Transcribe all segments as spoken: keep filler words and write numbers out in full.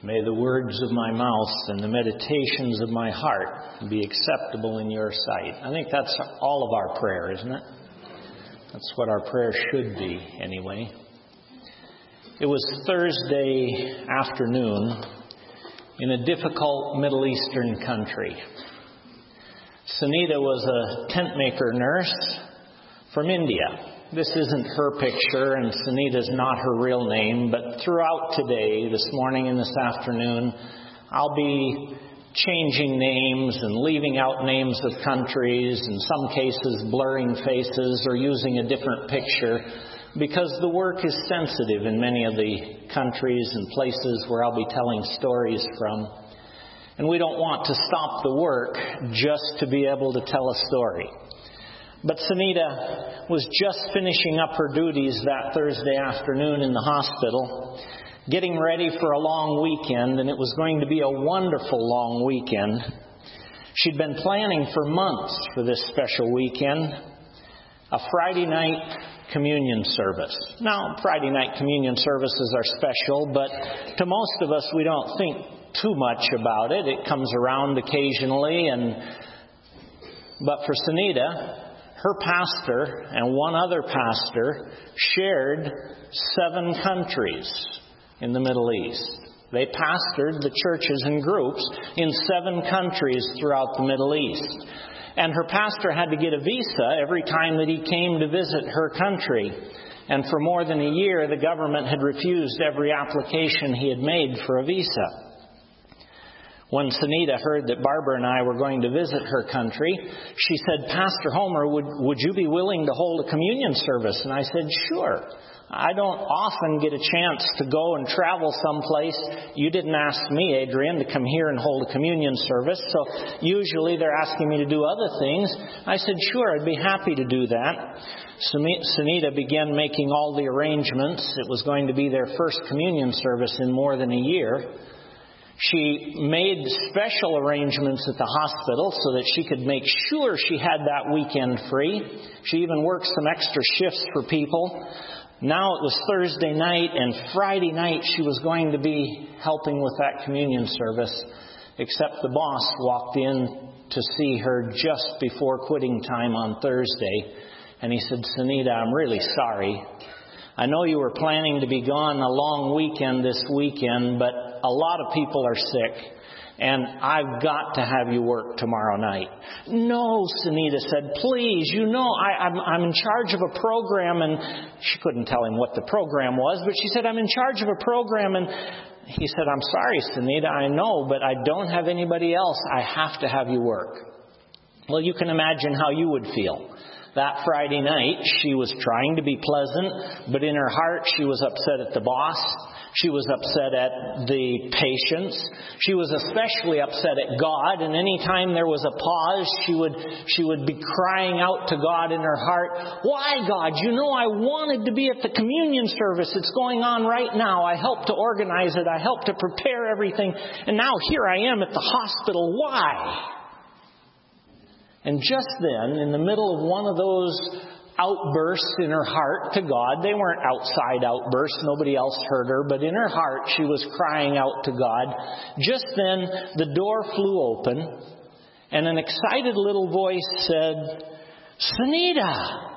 May the words of my mouth and the meditations of my heart be acceptable in your sight. I think that's all of our prayer, isn't it? That's what our prayer should be, anyway. It was Thursday afternoon in a difficult Middle Eastern country. Sunita was a tent maker nurse from India. This isn't her picture, and Sunita's not her real name, but throughout today, this morning and this afternoon, I'll be changing names and leaving out names of countries, in some cases blurring faces or using a different picture, because the work is sensitive in many of the countries and places where I'll be telling stories from. And we don't want to stop the work just to be able to tell a story. But Sunita was just finishing up her duties that Thursday afternoon in the hospital, getting ready for a long weekend, and it was going to be a wonderful long weekend. She'd been planning for months for this special weekend, a Friday night communion service. Now, Friday night communion services are special, but to most of us, we don't think too much about it. It comes around occasionally, and but for Sunita, her pastor and one other pastor shared seven countries in the Middle East. They pastored the churches in groups in seven countries throughout the Middle East. And her pastor had to get a visa every time that he came to visit her country. And for more than a year, the government had refused every application he had made for a visa. When Sunita heard that Barbara and I were going to visit her country, she said, "Pastor Homer, would, would you be willing to hold a communion service?" And I said, "Sure. I don't often get a chance to go and travel someplace. You didn't ask me, Adrian, to come here and hold a communion service, so usually they're asking me to do other things." I said, "Sure, I'd be happy to do that." Sunita began making all the arrangements. It was going to be their first communion service in more than a year. She made special arrangements at the hospital so that she could make sure she had that weekend free. She even worked some extra shifts for people. Now it was Thursday night, and Friday night she was going to be helping with that communion service, except the boss walked in to see her just before quitting time on Thursday, and he said, "Sunita, I'm really sorry. I know you were planning to be gone a long weekend this weekend, but a lot of people are sick, and I've got to have you work tomorrow night." "No," Sunita said, "please, you know, I, I'm, I'm in charge of a program," and she couldn't tell him what the program was, but she said, "I'm in charge of a program," and he said, "I'm sorry, Sunita, I know, but I don't have anybody else. I have to have you work." Well, you can imagine how you would feel. That Friday night, she was trying to be pleasant, but in her heart, she was upset at the boss. She was upset at the patients. She was especially upset at God. And any time there was a pause, she would she would be crying out to God in her heart, "Why, God? You know I wanted to be at the communion service. It's going on right now. I helped to organize it. I helped to prepare everything. And now here I am at the hospital. Why?" And just then, in the middle of one of those outbursts in her heart to God, they weren't outside outbursts, nobody else heard her, but in her heart she was crying out to God. Just then, the door flew open, and an excited little voice said, "Sunita!"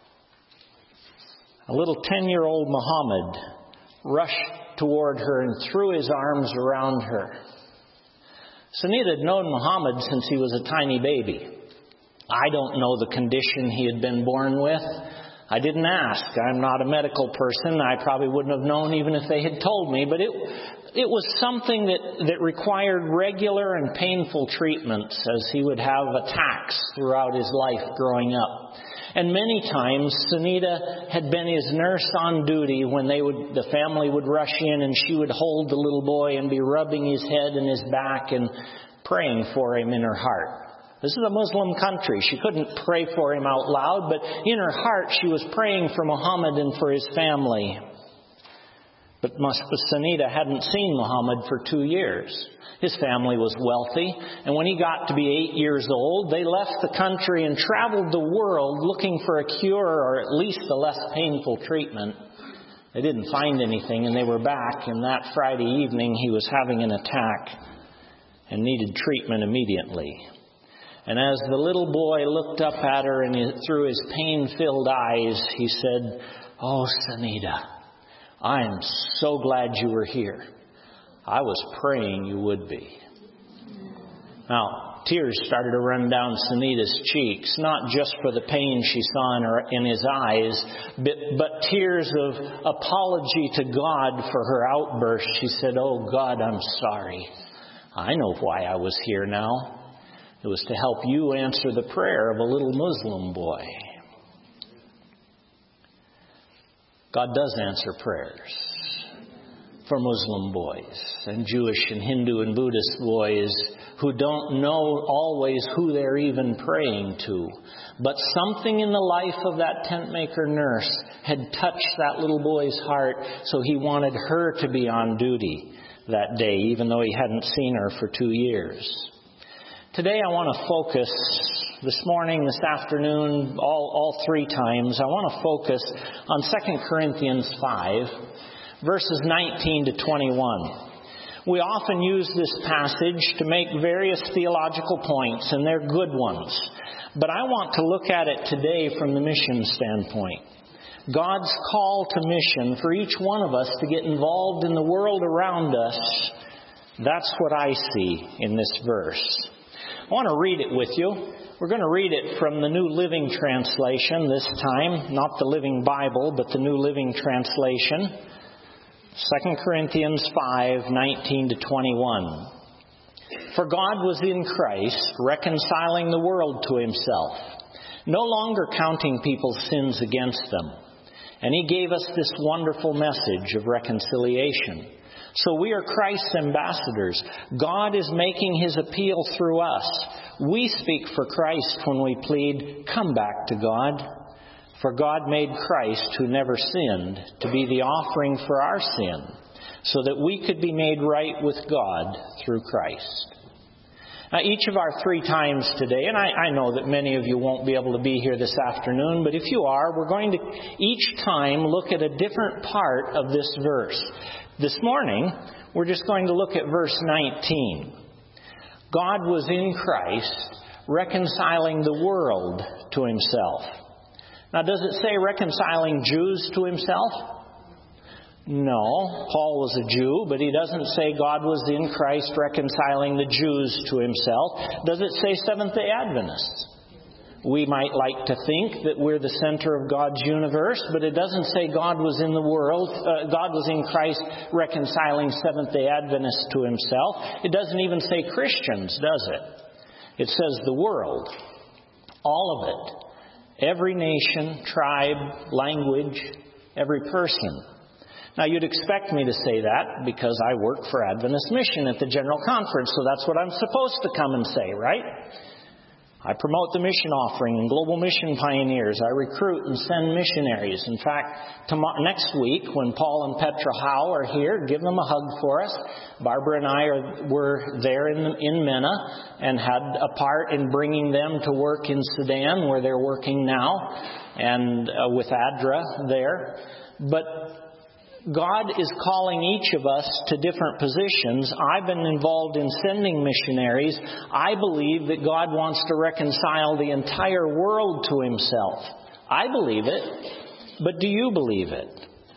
A little ten-year-old Muhammad rushed toward her and threw his arms around her. Sunita had known Muhammad since he was a tiny baby. I don't know the condition he had been born with. I didn't ask. I'm not a medical person. I probably wouldn't have known even if they had told me. But it it was something that, that required regular and painful treatments, as he would have attacks throughout his life growing up. And many times, Sunita had been his nurse on duty when they would the family would rush in, and she would hold the little boy and be rubbing his head and his back and praying for him in her heart. This is a Muslim country. She couldn't pray for him out loud, but in her heart she was praying for Muhammad and for his family. But Sunita hadn't seen Muhammad for two years. His family was wealthy, and when he got to be eight years old, they left the country and traveled the world looking for a cure or at least a less painful treatment. They didn't find anything, and they were back, and that Friday evening he was having an attack and needed treatment immediately. And as the little boy looked up at her and through his pain-filled eyes, he said, "Oh, Sunita, I am so glad you were here. I was praying you would be." Now, tears started to run down Sunita's cheeks, not just for the pain she saw in, her, in his eyes, but, but tears of apology to God for her outburst. She said, "Oh, God, I'm sorry. I know why I was here now. It was to help you answer the prayer of a little Muslim boy." God does answer prayers for Muslim boys and Jewish and Hindu and Buddhist boys who don't know always who they're even praying to. But something in the life of that tent maker nurse had touched that little boy's heart, so he wanted her to be on duty that day, even though he hadn't seen her for two years. Today I want to focus, this morning, this afternoon, all, all three times, I want to focus on Second Corinthians five, verses nineteen to twenty-one. We often use this passage to make various theological points, and they're good ones. But I want to look at it today from the mission standpoint. God's call to mission for each one of us to get involved in the world around us, that's what I see in this verse. I want to read it with you. We're going to read it from the New Living Translation this time, not the Living Bible, but the New Living Translation. Second Corinthians five, nineteen to twenty-one. "For God was in Christ, reconciling the world to himself, no longer counting people's sins against them. And he gave us this wonderful message of reconciliation. So we are Christ's ambassadors. God is making his appeal through us. We speak for Christ when we plead, 'Come back to God.' For God made Christ, who never sinned, to be the offering for our sin, so that we could be made right with God through Christ." Now, each of our three times today, and I, I know that many of you won't be able to be here this afternoon, but if you are, we're going to each time look at a different part of this verse. This morning, we're just going to look at verse nineteen. God was in Christ, reconciling the world to himself. Now, does it say reconciling Jews to himself? No. Paul was a Jew, but he doesn't say God was in Christ reconciling the Jews to himself. Does it say Seventh-day Adventists? We might like to think that we're the center of God's universe, but it doesn't say God was in the world, uh, God was in Christ reconciling Seventh-day Adventists to himself. It doesn't even say Christians, does it? It says the world. All of it. Every nation, tribe, language, every person. Now, you'd expect me to say that because I work for Adventist Mission at the General Conference, so that's what I'm supposed to come and say, right? I promote the mission offering and global mission pioneers. I recruit and send missionaries. In fact, tomorrow, next week, when Paul and Petra Howe are here, give them a hug for us. Barbara and I are, were there in, in MENA and had a part in bringing them to work in Sudan, where they're working now, and uh, with ADRA there. But God is calling each of us to different positions. I've been involved in sending missionaries. I believe that God wants to reconcile the entire world to himself. I believe it. But do you believe it?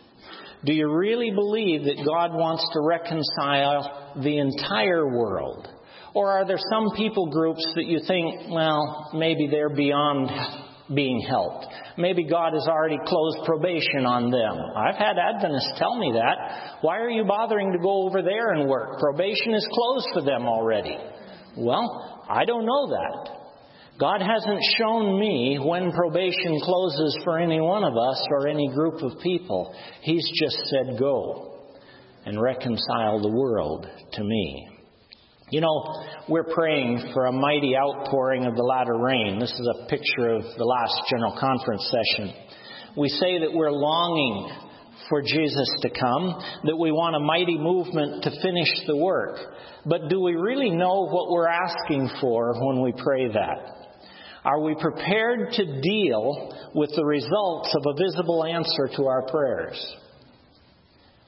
Do you really believe that God wants to reconcile the entire world? Or are there some people groups that you think, well, maybe they're beyond being helped? Maybe God has already closed probation on them. I've had Adventists tell me that. Why are you bothering to go over there and work? Probation is closed for them already. Well, I don't know that. God hasn't shown me when probation closes for any one of us or any group of people. He's just said, go and reconcile the world to me. You know, we're praying for a mighty outpouring of the latter rain. This is a picture of the last General Conference session. We say that we're longing for Jesus to come, that we want a mighty movement to finish the work. But do we really know what we're asking for when we pray that? Are we prepared to deal with the results of a visible answer to our prayers?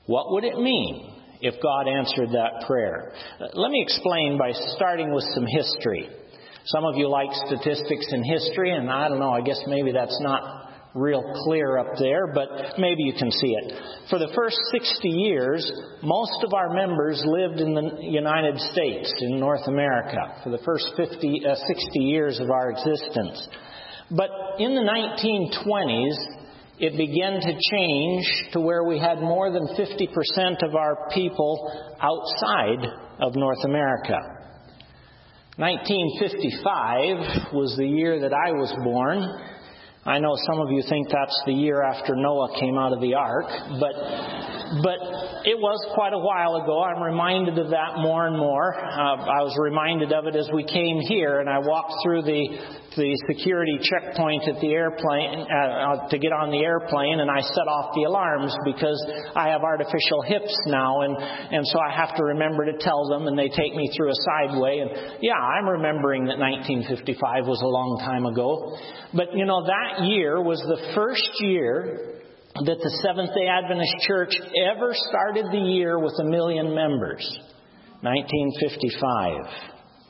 What would it mean if God answered that prayer? Let me explain by starting with some history. Some of you like statistics and history, and I don't know, I guess maybe that's not real clear up there, but maybe you can see it. For the first sixty years, most of our members lived in the United States, in North America, for the first fifty, uh, sixty years of our existence. But in the nineteen twenties, it began to change to where we had more than fifty percent of our people outside of North America. nineteen fifty-five was the year that I was born. I know some of you think that's the year after Noah came out of the ark, but but it was quite a while ago. I'm reminded of that more and more. Uh, I was reminded of it as we came here, and I walked through the the security checkpoint at the airplane uh, to get on the airplane, and I set off the alarms because I have artificial hips now, and and so I have to remember to tell them, and they take me through a sideway. And yeah, I'm remembering that nineteen fifty-five was a long time ago. But you know, that year was the first year that the Seventh-day Adventist Church ever started the year with a million members. nineteen fifty-five.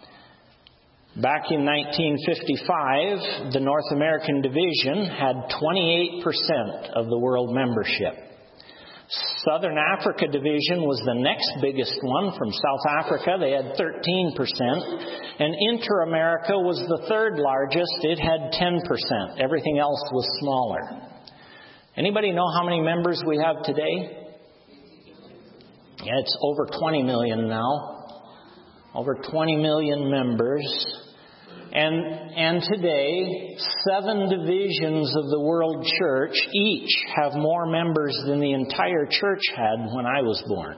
Back in nineteen fifty-five, the North American Division had twenty-eight percent of the world membership. Southern Africa Division was the next biggest one from South Africa. They had thirteen percent. And Inter-America was the third largest. It had ten percent. Everything else was smaller. Anybody know how many members we have today? Yeah, it's over twenty million now. Over twenty million members. And, and today, seven divisions of the world church each have more members than the entire church had when I was born.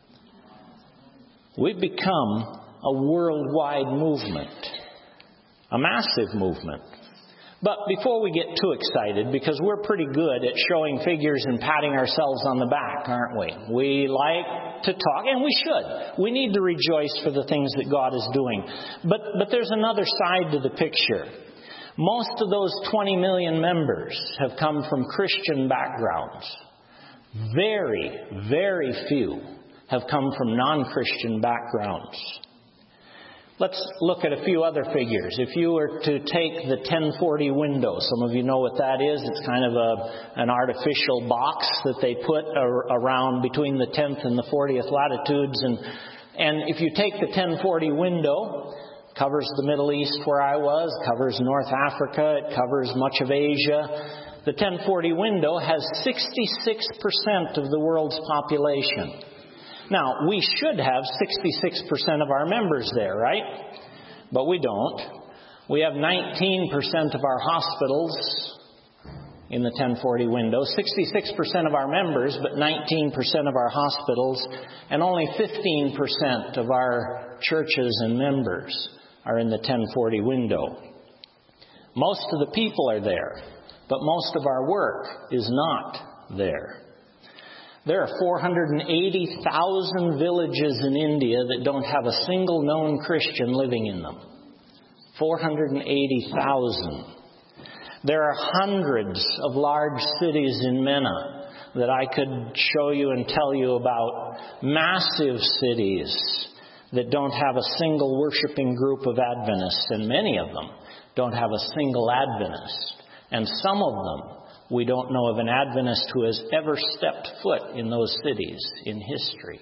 We've become a worldwide movement. A massive movement. But before we get too excited, because we're pretty good at showing figures and patting ourselves on the back, aren't we? We like to talk, and we should. We need to rejoice for the things that God is doing. But, but there's another side to the picture. Most of those twenty million members have come from Christian backgrounds. Very, very few have come from non-Christian backgrounds. Let's look at a few other figures. If you were to take the ten forty window, some of you know what that is. It's kind of a, an artificial box that they put ar- around between the tenth and the fortieth latitudes. And, and if you take the ten forty window, it covers the Middle East where I was, covers North Africa, it covers much of Asia. The ten forty window has sixty-six percent of the world's population. Now, we should have sixty-six percent of our members there, right? But we don't. We have nineteen percent of our hospitals in the ten forty window, sixty-six percent of our members, but nineteen percent of our hospitals, and only fifteen percent of our churches and members are in the ten forty window. Most of the people are there, but most of our work is not there. There are four hundred eighty thousand villages in India that don't have a single known Christian living in them. four hundred eighty thousand. There are hundreds of large cities in MENA that I could show you and tell you about. Massive cities that don't have a single worshiping group of Adventists, and many of them don't have a single Adventist. And some of them, we don't know of an Adventist who has ever stepped foot in those cities in history.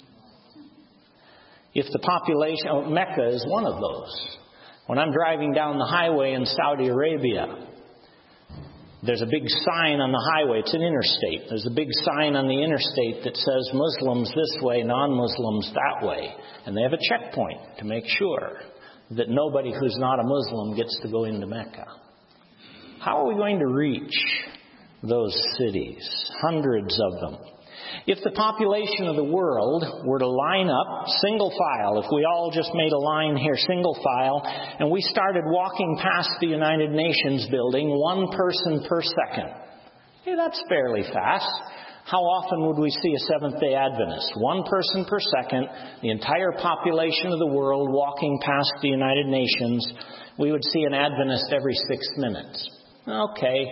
If the population, oh, Mecca is one of those. When I'm driving down the highway in Saudi Arabia, there's a big sign on the highway. It's an interstate. There's a big sign on the interstate that says Muslims this way, non-Muslims that way. And they have a checkpoint to make sure that nobody who's not a Muslim gets to go into Mecca. How are we going to reach those cities? Hundreds of them. If the population of the world were to line up single file, if we all just made a line here single file, and we started walking past the United Nations building, one person per second. Hey, that's fairly fast. How often would we see a Seventh-day Adventist? One person per second, the entire population of the world walking past the United Nations. We would see an Adventist every six minutes. Okay,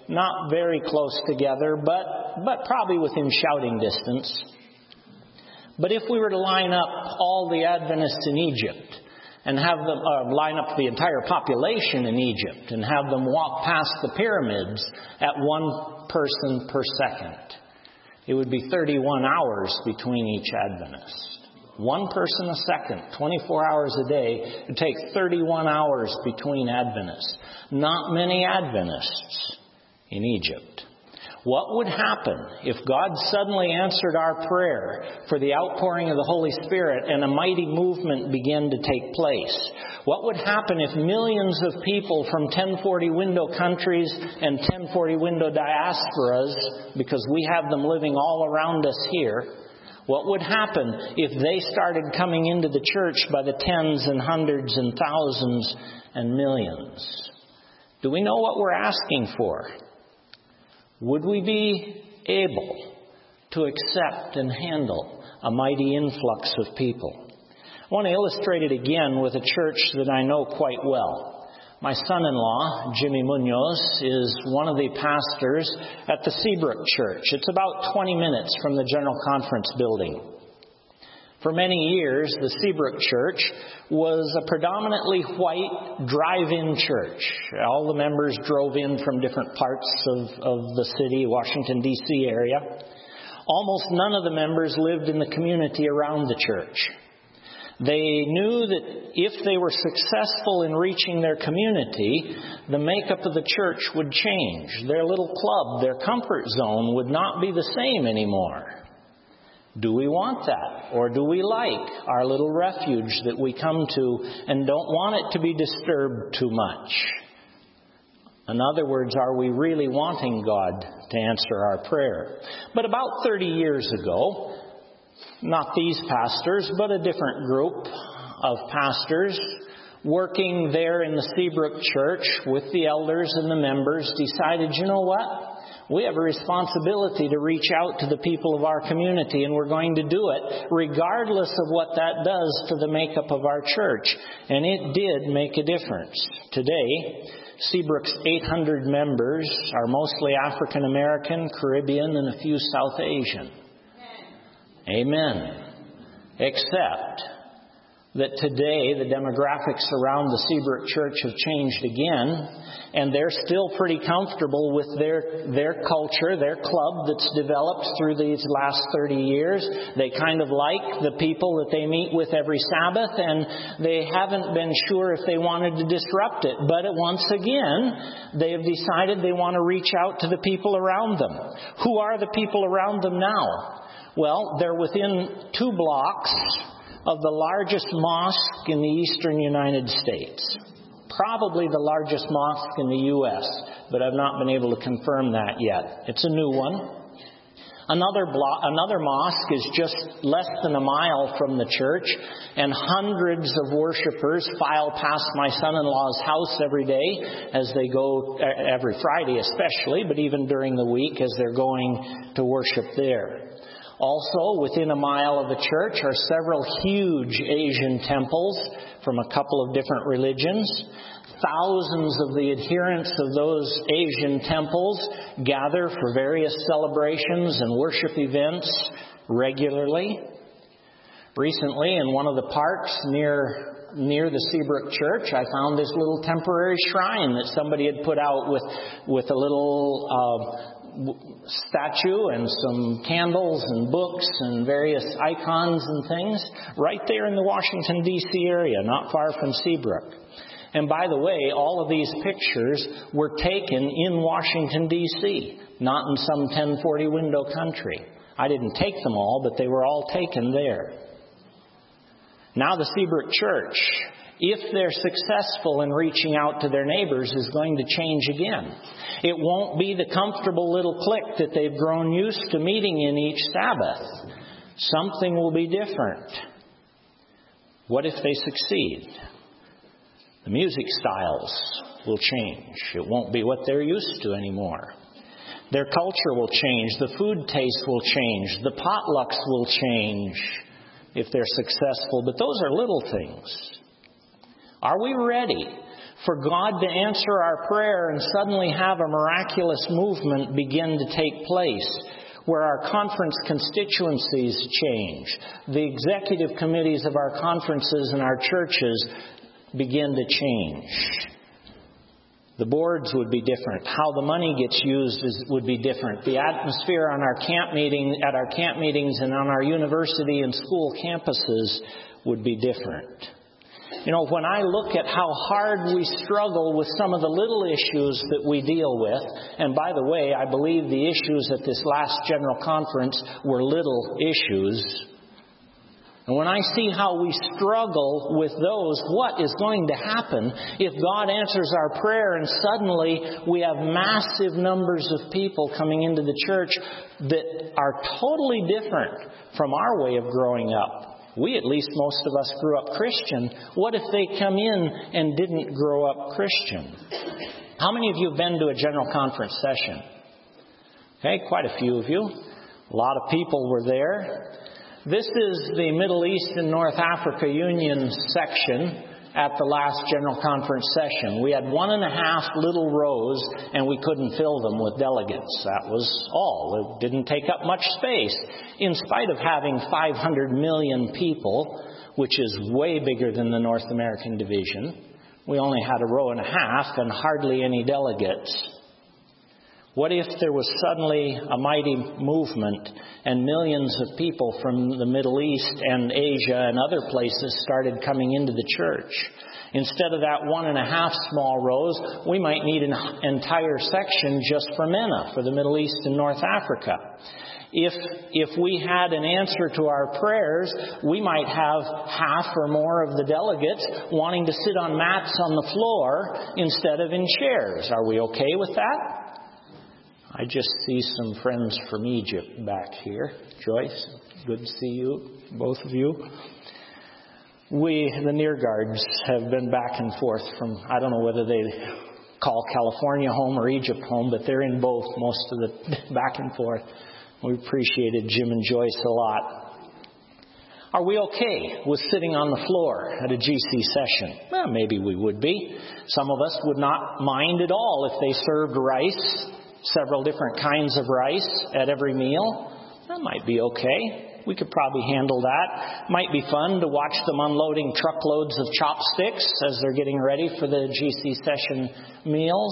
not very close together, but, but probably within shouting distance. But if we were to line up all the Adventists in Egypt and have them uh, line up the entire population in Egypt and have them walk past the pyramids at one person per second, it would be thirty-one hours between each Adventist. One person a second, twenty-four hours a day. It would take thirty-one hours between Adventists. Not many Adventists in Egypt. What would happen if God suddenly answered our prayer for the outpouring of the Holy Spirit and a mighty movement began to take place? What would happen if millions of people from ten forty window countries and ten forty window diasporas, because we have them living all around us here, what would happen if they started coming into the church by the tens and hundreds and thousands and millions? Do we know what we're asking for? Would we be able to accept and handle a mighty influx of people? I want to illustrate it again with a church that I know quite well. My son-in-law, Jimmy Munoz, is one of the pastors at the Seabrook Church. It's about twenty minutes from the General Conference building. For many years, the Seabrook Church was a predominantly white drive-in church. All the members drove in from different parts of, of the city, Washington, D C area. Almost none of the members lived in the community around the church. They knew that if they were successful in reaching their community, the makeup of the church would change. Their little club, their comfort zone would not be the same anymore. Do we want that? Or do we like our little refuge that we come to and don't want it to be disturbed too much? In other words, are we really wanting God to answer our prayer? But about thirty years ago, not these pastors, but a different group of pastors working there in the Seabrook Church with the elders and the members decided, you know what? We have a responsibility to reach out to the people of our community, and we're going to do it regardless of what that does to the makeup of our church. And it did make a difference. Today, Seabrook's eight hundred members are mostly African American, Caribbean, and a few South Asian. Amen. Except that today the demographics around the Seabrook Church have changed again, and they're still pretty comfortable with their their culture, their club that's developed through these last thirty years. They kind of like the people that they meet with every Sabbath, and they haven't been sure if they wanted to disrupt it. But once again, they have decided they want to reach out to the people around them. Who are the people around them now? Well, they're within two blocks of the largest mosque in the eastern United States. Probably the largest mosque in the U S, but I've not been able to confirm that yet. It's a new one. Another block, another mosque is just less than a mile from the church, and hundreds of worshipers file past my son-in-law's house every day as they go, every Friday especially, but even during the week as they're going to worship there. Also, within a mile of the church are several huge Asian temples from a couple of different religions. Thousands of the adherents of those Asian temples gather for various celebrations and worship events regularly. Recently, in one of the parks near near the Seabrook Church, I found this little temporary shrine that somebody had put out with with a little Uh, statue and some candles and books and various icons and things right there in the Washington, D C area, not far from Seabrook. And by the way, all of these pictures were taken in Washington, D C, not in some ten forty window country. I didn't take them all, but they were all taken there. Now the Seabrook Church, if they're successful in reaching out to their neighbors, is going to change again. It won't be the comfortable little clique that they've grown used to meeting in each Sabbath. Something will be different. What if they succeed? The music styles will change. It won't be what they're used to anymore. Their culture will change. The food taste will change. The potlucks will change if they're successful. But those are little things. Are we ready for God to answer our prayer and suddenly have a miraculous movement begin to take place, where our conference constituencies change, the executive committees of our conferences and our churches begin to change. The boards would be different. How the money gets used is, would be different. The atmosphere on our camp meeting, at our camp meetings and on our university and school campuses would be different. You know, when I look at how hard we struggle with some of the little issues that we deal with, and by the way, I believe the issues at this last General Conference were little issues. And when I see how we struggle with those, what is going to happen if God answers our prayer and suddenly we have massive numbers of people coming into the church that are totally different from our way of growing up? We, at least most of us, grew up Christian. What if they come in and didn't grow up Christian? How many of you have been to a General Conference session? Okay, quite a few of you. A lot of people were there. This is the Middle East and North Africa Union section at the last General Conference session. We had one and a half little rows, and we couldn't fill them with delegates. That was all. It didn't take up much space. In spite of having five hundred million people, which is way bigger than the North American division, we only had a row and a half and hardly any delegates. What if there was suddenly a mighty movement and millions of people from the Middle East and Asia and other places started coming into the church? Instead of that one and a half small rows, we might need an entire section just for MENA, for the Middle East and North Africa. If if we had an answer to our prayers, we might have half or more of the delegates wanting to sit on mats on the floor instead of in chairs. Are we okay with that? I just see some friends from Egypt back here. Joyce, good to see you, both of you. We, the Near Guards, have been back and forth from, I don't know whether they call California home or Egypt home, but they're in both most of the back and forth. We appreciated Jim and Joyce a lot. Are we okay with sitting on the floor at a G C session? Well, maybe we would be. Some of us would not mind at all if they served rice, several different kinds of rice at every meal. That might be okay. We could probably handle that. Might be fun to watch them unloading truckloads of chopsticks as they're getting ready for the G C session meals.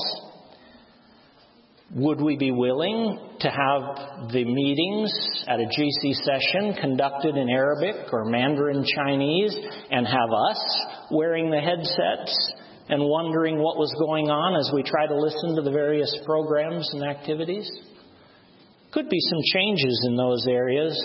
Would we be willing to have the meetings at a G C session conducted in Arabic or Mandarin Chinese and have us wearing the headsets and wondering what was going on as we try to listen to the various programs and activities? Could be some changes in those areas,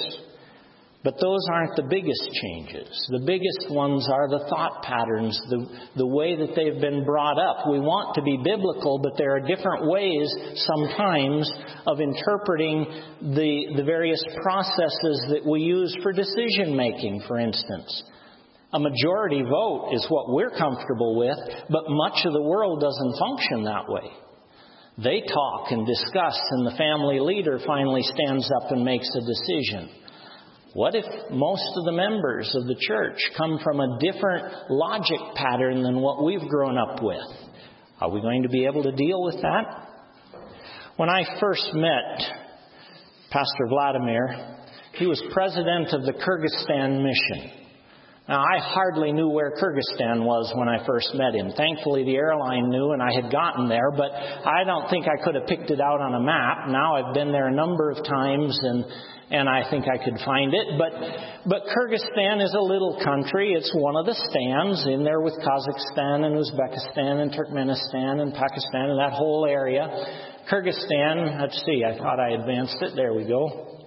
but those aren't the biggest changes. The biggest ones are the thought patterns, the, the way that they've been brought up. We want to be biblical, but there are different ways sometimes of interpreting the, the various processes that we use for decision making, for instance. A majority vote is what we're comfortable with, but much of the world doesn't function that way. They talk and discuss, and the family leader finally stands up and makes a decision. What if most of the members of the church come from a different logic pattern than what we've grown up with? Are we going to be able to deal with that? When I first met Pastor Vladimir, he was president of the Kyrgyzstan mission. Now, I hardly knew where Kyrgyzstan was when I first met him. Thankfully, the airline knew and I had gotten there, but I don't think I could have picked it out on a map. Now I've been there a number of times and and I think I could find it. But but Kyrgyzstan is a little country. It's one of the stands in there with Kazakhstan and Uzbekistan and Turkmenistan and Pakistan and that whole area. Kyrgyzstan, let's see, I thought I advanced it. There we go.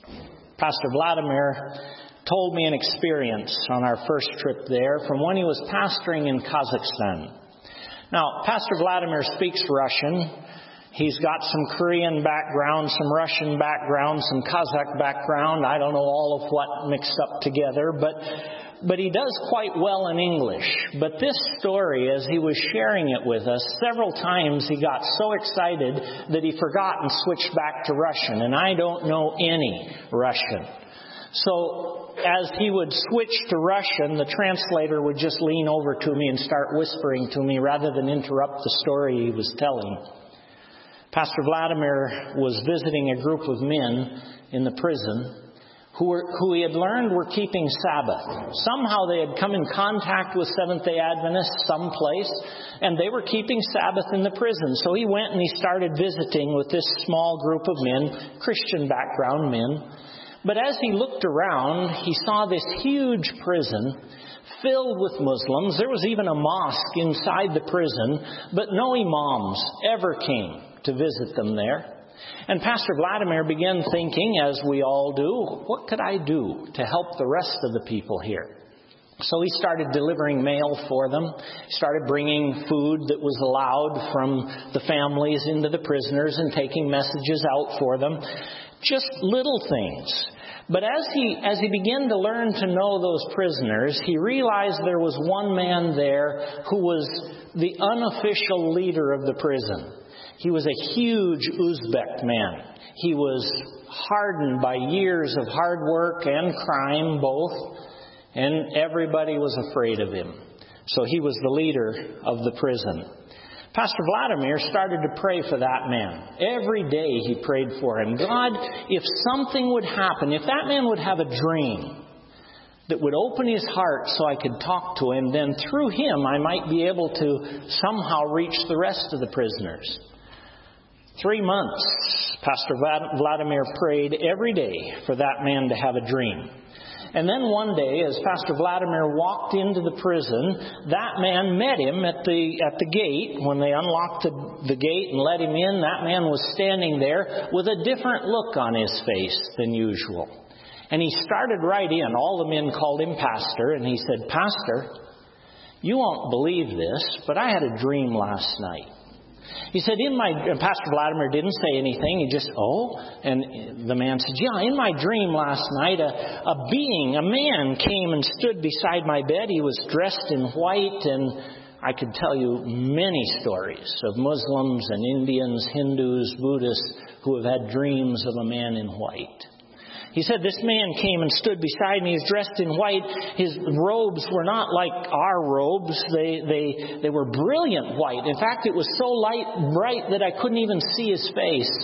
Pastor Vladimir told me an experience on our first trip there from when he was pastoring in Kazakhstan. Now, Pastor Vladimir speaks Russian. He's got some Korean background, some Russian background, some Kazakh background. I don't know all of what mixed up together, but but he does quite well in English. But this story, as he was sharing it with us, several times he got so excited that he forgot and switched back to Russian. And I don't know any Russian. So as he would switch to Russian, the translator would just lean over to me and start whispering to me rather than interrupt the story he was telling. Pastor Vladimir was visiting a group of men in the prison who were, who he had learned were keeping Sabbath. Somehow they had come in contact with Seventh-day Adventists someplace, and they were keeping Sabbath in the prison. So he went and he started visiting with this small group of men, Christian background men. But as he looked around, he saw this huge prison filled with Muslims. There was even a mosque inside the prison, but no imams ever came to visit them there. And Pastor Vladimir began thinking, as we all do, what could I do to help the rest of the people here? So he started delivering mail for them. He started bringing food that was allowed from the families into the prisoners and taking messages out for them. Just little things. But as he as he began to learn to know those prisoners, he realized there was one man there who was the unofficial leader of the prison. He was a huge Uzbek man. He was hardened by years of hard work and crime both, and everybody was afraid of him. So he was the leader of the prison. Pastor Vladimir started to pray for that man. Every day he prayed for him. God, if something would happen, if that man would have a dream that would open his heart so I could talk to him, then through him I might be able to somehow reach the rest of the prisoners. Three months, Pastor Vladimir prayed every day for that man to have a dream. And then one day, as Pastor Vladimir walked into the prison, that man met him at the at the gate. When they unlocked the, the gate and let him in, that man was standing there with a different look on his face than usual. And he started right in. All the men called him Pastor, and he said, Pastor, you won't believe this, but I had a dream last night. He said, in my, and Pastor Vladimir didn't say anything. He just, oh, and the man said, yeah, in my dream last night, a, a being, a man came and stood beside my bed. He was dressed in white, and I could tell you many stories of Muslims and Indians, Hindus, Buddhists who have had dreams of a man in white. He said, this man came and stood beside me. He was dressed in white. His robes were not like our robes. They, they, they were brilliant white. In fact, it was so light, bright that I couldn't even see his face.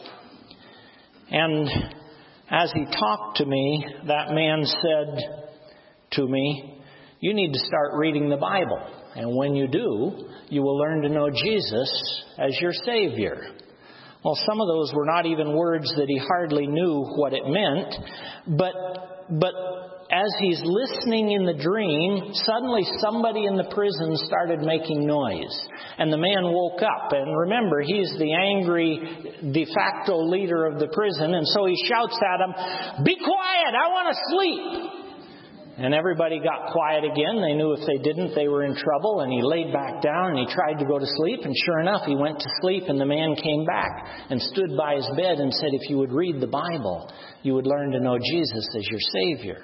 And as he talked to me, that man said to me, you need to start reading the Bible. And when you do, you will learn to know Jesus as your Savior. Well, some of those were not even words that he hardly knew what it meant. But, but as he's listening in the dream, suddenly somebody in the prison started making noise. And the man woke up. And remember, he's the angry de facto leader of the prison. And so he shouts at him, be quiet, I want to sleep. And everybody got quiet again. They knew if they didn't, they were in trouble. And he laid back down and he tried to go to sleep. And sure enough, he went to sleep. And the man came back and stood by his bed and said, if you would read the Bible, you would learn to know Jesus as your Savior.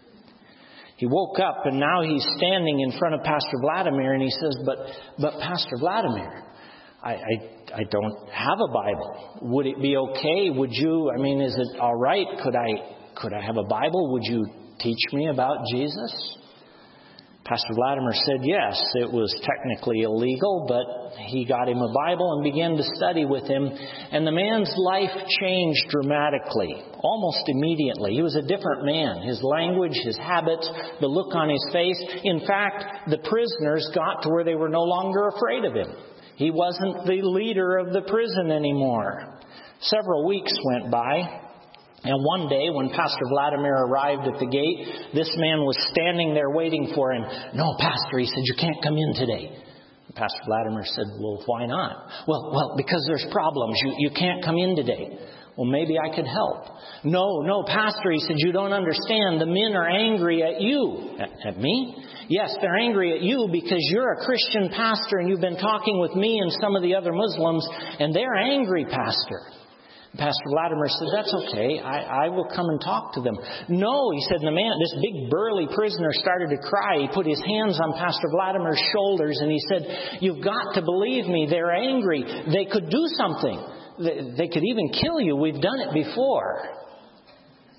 He woke up and now he's standing in front of Pastor Vladimir. And he says, but, but Pastor Vladimir, I, I, I don't have a Bible. Would it be okay? Would you, I mean, is it all right? Could I, could I have a Bible? Would you teach me about Jesus? Pastor Vladimir said yes, it was technically illegal, but he got him a Bible and began to study with him. And the man's life changed dramatically, almost immediately. He was a different man. His language, his habits, the look on his face. In fact, the prisoners got to where they were no longer afraid of him. He wasn't the leader of the prison anymore. Several weeks went by. And one day, when Pastor Vladimir arrived at the gate, this man was standing there waiting for him. No, Pastor, he said, you can't come in today. And Pastor Vladimir said, well, why not? Well, well, because there's problems. You, you can't come in today. Well, maybe I could help. No, no, Pastor, he said, you don't understand. The men are angry at you. At, at me? Yes, they're angry at you because you're a Christian pastor and you've been talking with me and some of the other Muslims, and they're angry, Pastor. Pastor Vladimir said, that's okay. I, I will come and talk to them. No, he said, and the man, this big burly prisoner started to cry. He put his hands on Pastor Vladimir's shoulders and he said, you've got to believe me. They're angry. They could do something. They, they could even kill you. We've done it before.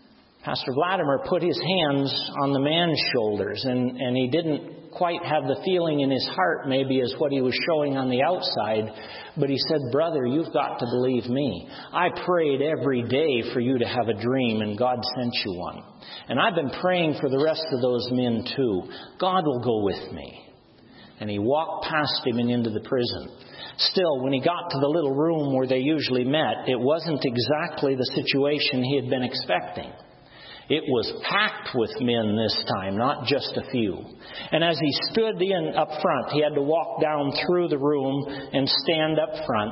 Pastor Vladimir put his hands on the man's shoulders, and, and he didn't quite have the feeling in his heart maybe as what he was showing on the outside. But he said, "Brother, you've got to believe me. I prayed every day for you to have a dream, and God sent you one. And I've been praying for the rest of those men too. God will go with me." And he walked past him and into the prison. Still, when he got to the little room where they usually met, it wasn't exactly the situation he had been expecting. It was packed with men this time, not just a few. And as he stood in up front, he had to walk down through the room and stand up front.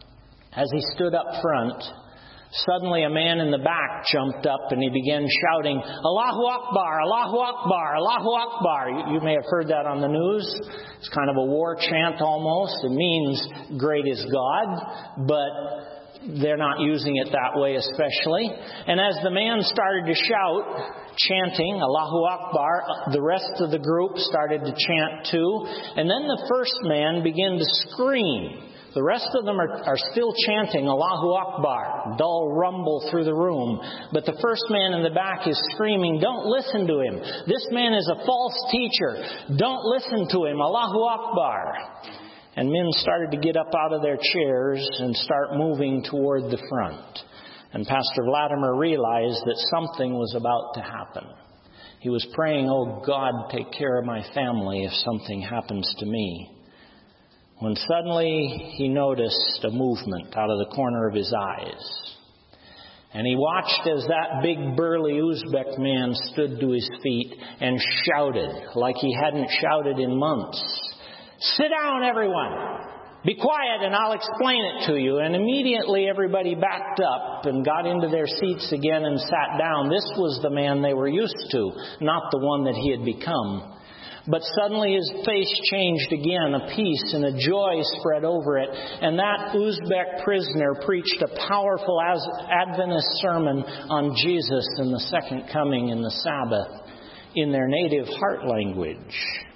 As he stood up front, suddenly a man in the back jumped up and he began shouting, "Allahu Akbar, Allahu Akbar, Allahu Akbar." You, you may have heard that on the news. It's kind of a war chant almost. It means great is God, but they're not using it that way especially. And as the man started to shout, chanting Allahu Akbar, the rest of the group started to chant too. And then the first man began to scream. The rest of them are, are still chanting Allahu Akbar. Dull rumble through the room. But the first man in the back is screaming, "Don't listen to him. This man is a false teacher. Don't listen to him. Allahu Akbar." And men started to get up out of their chairs and start moving toward the front. And Pastor Vladimir realized that something was about to happen. He was praying, "Oh God, take care of my family if something happens to me." When suddenly he noticed a movement out of the corner of his eyes. And he watched as that big burly Uzbek man stood to his feet and shouted like he hadn't shouted in months. "Sit down, everyone. Be quiet and I'll explain it to you." And immediately everybody backed up and got into their seats again and sat down. This was the man they were used to, not the one that he had become. But suddenly his face changed again. A peace and a joy spread over it. And that Uzbek prisoner preached a powerful Adventist sermon on Jesus and the second coming and the Sabbath in their native heart language.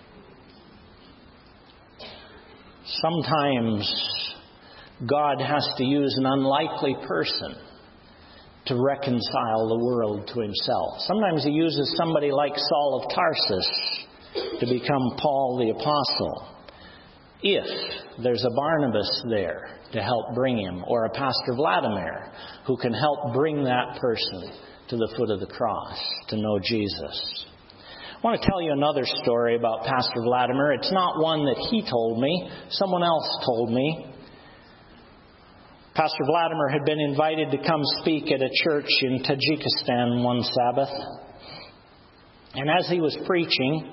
Sometimes God has to use an unlikely person to reconcile the world to himself. Sometimes he uses somebody like Saul of Tarsus to become Paul the Apostle, if there's a Barnabas there to help bring him, or a Pastor Vladimir who can help bring that person to the foot of the cross to know Jesus. I want to tell you another story about Pastor Vladimir. It's not one that he told me. Someone else told me. Pastor Vladimir had been invited to come speak at a church in Tajikistan one Sabbath. And as he was preaching,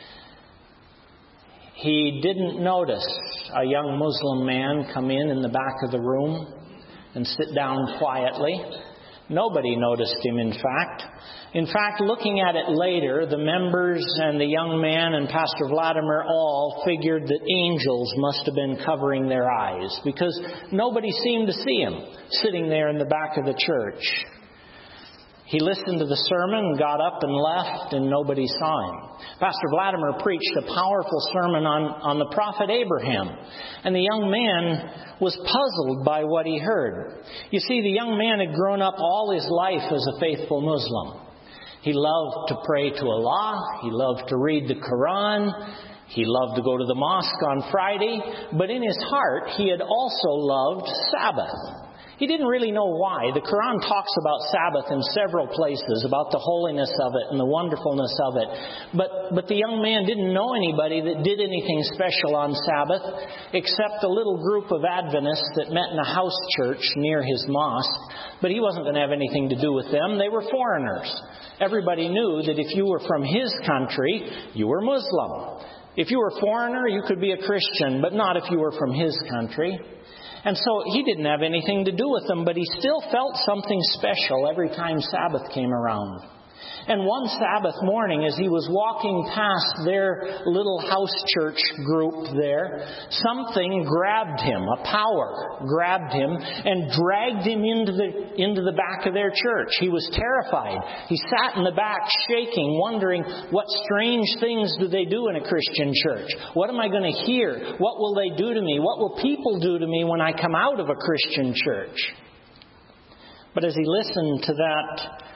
he didn't notice a young Muslim man come in in the back of the room and sit down quietly. Nobody noticed him, in fact. In fact, looking at it later, the members and the young man and Pastor Vladimir all figured that angels must have been covering their eyes, because nobody seemed to see him sitting there in the back of the church. He listened to the sermon, got up and left, and nobody saw him. Pastor Vladimir preached a powerful sermon on, on the prophet Abraham. And the young man was puzzled by what he heard. You see, the young man had grown up all his life as a faithful Muslim. He loved to pray to Allah. He loved to read the Quran. He loved to go to the mosque on Friday. But in his heart, he had also loved Sabbath. He didn't really know why. The Quran talks about Sabbath in several places, about the holiness of it and the wonderfulness of it. But, but the young man didn't know anybody that did anything special on Sabbath, except a little group of Adventists that met in a house church near his mosque. But he wasn't going to have anything to do with them. They were foreigners. Everybody knew that if you were from his country, you were Muslim. If you were a foreigner, you could be a Christian, but not if you were from his country. And so he didn't have anything to do with them, but he still felt something special every time Sabbath came around. And one Sabbath morning, as he was walking past their little house church group there, something grabbed him, a power grabbed him and dragged him into the, into the back of their church. He was terrified. He sat in the back shaking, wondering, what strange things do they do in a Christian church? What am I going to hear? What will they do to me? What will people do to me when I come out of a Christian church? But as he listened to that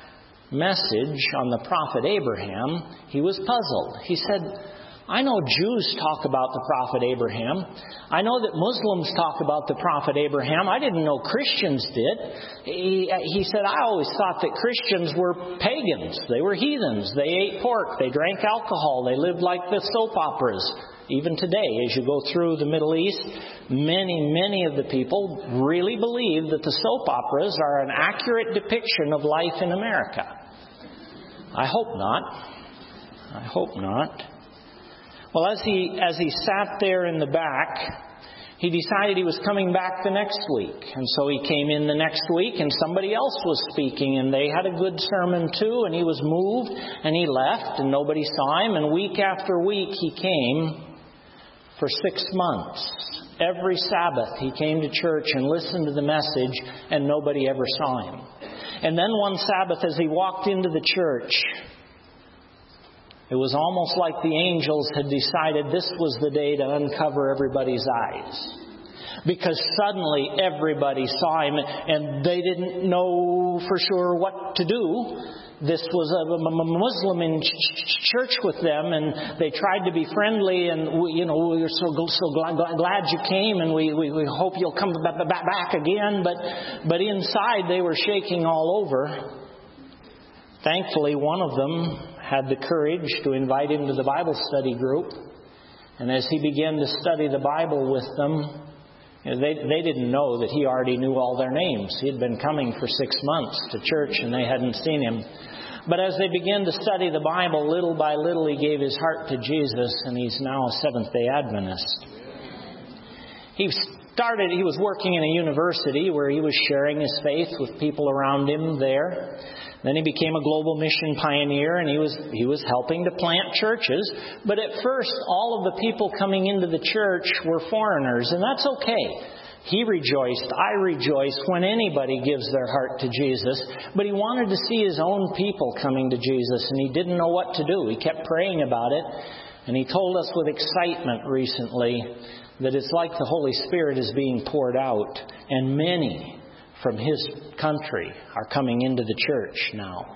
message on the prophet Abraham, he was puzzled. He said, I know Jews talk about the prophet Abraham. I know that Muslims talk about the prophet Abraham. I didn't know Christians did. He, he said, I always thought that Christians were pagans. They were heathens. They ate pork. They drank alcohol. They lived like the soap operas. Even today, as you go through the Middle East, many, many of the people really believe that the soap operas are an accurate depiction of life in America. I hope not. I hope not. Well, as he as he sat there in the back, he decided he was coming back the next week. And so he came in the next week, and somebody else was speaking, and they had a good sermon too, and he was moved, and he left, and nobody saw him. And week after week he came for six months. Every Sabbath he came to church and listened to the message, and nobody ever saw him. And then one Sabbath, as he walked into the church, it was almost like the angels had decided this was the day to uncover everybody's eyes. Because suddenly everybody saw him and they didn't know for sure what to do. This was a Muslim in church with them, and they tried to be friendly, and we, you know, we were so so glad, glad you came, and we, we, we hope you'll come back, back again. But but inside they were shaking all over. Thankfully, one of them had the courage to invite him to the Bible study group. And as he began to study the Bible with them, you know, they, they didn't know that he already knew all their names. He had been coming for six months to church and they hadn't seen him. But as they began to study the Bible, little by little he gave his heart to Jesus, and he's now a Seventh-day Adventist. He started, he was working in a university where he was sharing his faith with people around him there. Then he became a global mission pioneer, and he was he was helping to plant churches. But at first, all of the people coming into the church were foreigners, and that's okay. He rejoiced, I rejoice when anybody gives their heart to Jesus. But he wanted to see his own people coming to Jesus, and he didn't know what to do. He kept praying about it, and he told us with excitement recently that it's like the Holy Spirit is being poured out, and many from his country are coming into the church now.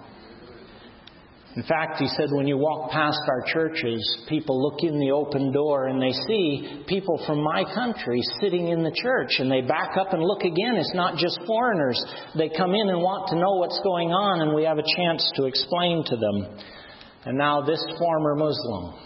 In fact, he said, when you walk past our churches, people look in the open door and they see people from my country sitting in the church, and they back up and look again. It's not just foreigners. They come in and want to know what's going on, and we have a chance to explain to them. And now this former Muslim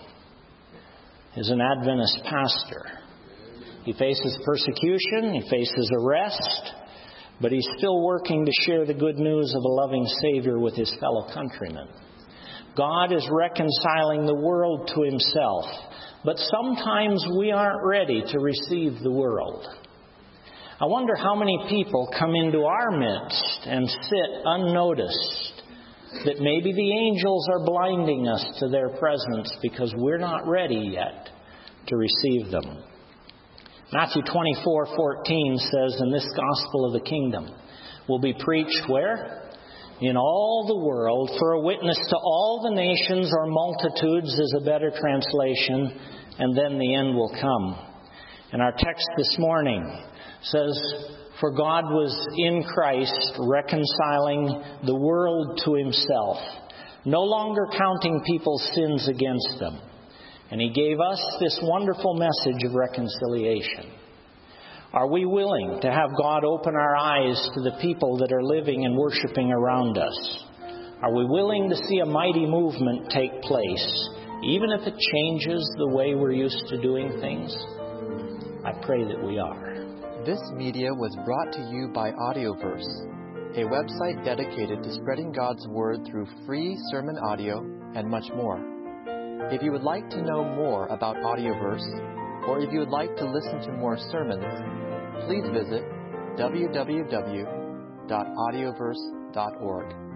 is an Adventist pastor. He faces persecution, he faces arrest, but he's still working to share the good news of a loving Savior with his fellow countrymen. God is reconciling the world to himself, but sometimes we aren't ready to receive the world. I wonder how many people come into our midst and sit unnoticed, that maybe the angels are blinding us to their presence because we're not ready yet to receive them. Matthew twenty-four fourteen says, "And this gospel of the kingdom will be preached where? In all the world, for a witness to all the nations," or multitudes is a better translation, "and then the end will come." And our text this morning says, "For God was in Christ reconciling the world to himself, no longer counting people's sins against them. And he gave us this wonderful message of reconciliation." Are we willing to have God open our eyes to the people that are living and worshiping around us? Are we willing to see a mighty movement take place, even if it changes the way we're used to doing things? I pray that we are. This media was brought to you by Audioverse, a website dedicated to spreading God's Word through free sermon audio and much more. If you would like to know more about Audioverse, or if you would like to listen to more sermons, please visit w w w dot audioverse dot org.